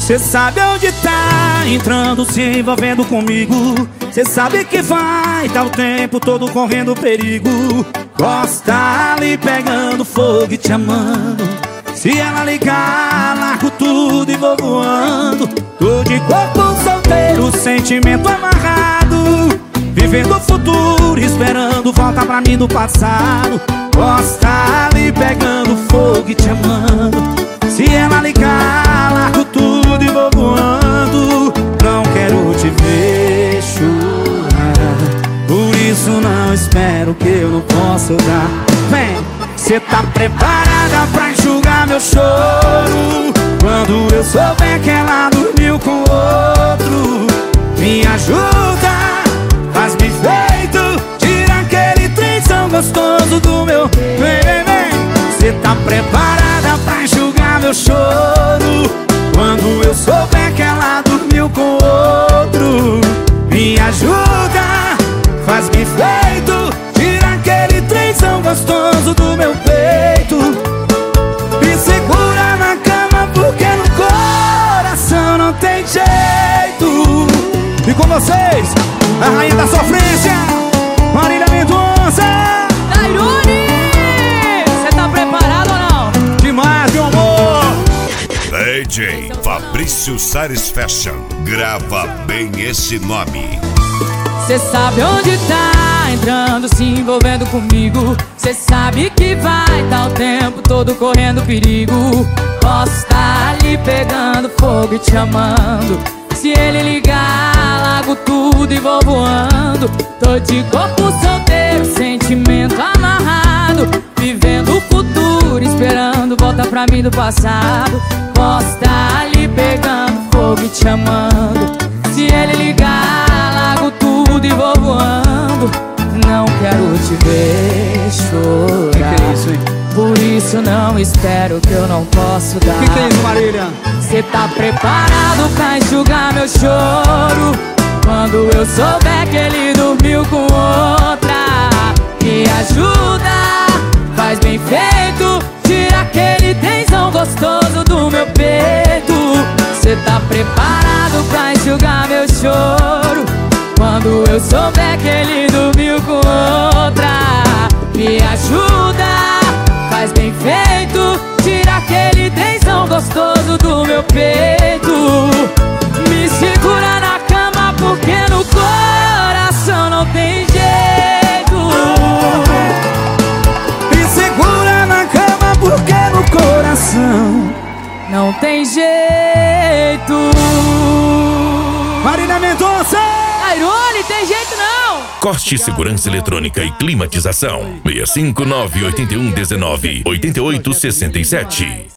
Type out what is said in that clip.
Cê sabe onde tá entrando, se envolvendo comigo. Cê sabe que vai tá o tempo todo correndo perigo. Gosta ali pegando fogo e te amando. Se ela ligar, largo tudo e vou voando. Tô de corpo solteiro, sentimento amarrado, vivendo o futuro, esperando volta pra mim do passado. Gosta ali pegando fogo e te amando. Se ela ligar, largo tudo e vou voando. Não quero te ver chorar, por isso não espero que eu não possa dar. Vem! Cê tá preparada pra enxugar meu choro quando eu souber que ela dormiu com outro? Me ajuda, faz bem feito, tira aquele trenzão gostoso do meu. Vem, vem, vem. Cê tá preparada pra enxugar meu choro quando eu souber que ela dormiu com outro? Me ajuda, faz bem feito, tira aquele trenzão gostoso do meu peito. Me segura na cama porque no coração não tem jeito. E com vocês, a rainha da sofrência, Marília Mendonça. Tairone, cê tá preparado ou não? Demais, meu amor. DJ Fabrício Sares Fashion, grava bem esse nome. Cê sabe onde tá entrando, se envolvendo comigo. Cê sabe que vai tá o tempo todo correndo perigo. Posso tá ali pegando fogo e te amando. Se ele ligar, largo tudo e vou voando. Tô de corpo solteiro, sentimento amarrado, vivendo o futuro, esperando volta pra mim do passado. Posso tá ali pegando fogo e te amando. Se ele ligar, largo tudo e vou voando. Não quero te ver chorar, Que é isso, hein? por isso não espero que eu não posso dar. Que é isso, Marília? Cê tá preparado pra enxugar meu choro quando eu souber que ele dormiu com outra? Me ajuda, faz bem feito, tira aquele tensão gostoso do meu peito. Cê tá preparado pra enxugar meu choro quando eu souber que ele dormiu com outra? Me ajuda, faz bem feito, tira aquele tensão gostoso do meu peito. Me segura na cama porque no coração não tem jeito. Me segura na cama porque no coração não tem jeito. Marília Mendonça. Tairone, tem jeito não. Corte Segurança Eletrônica e Climatização 65981198867.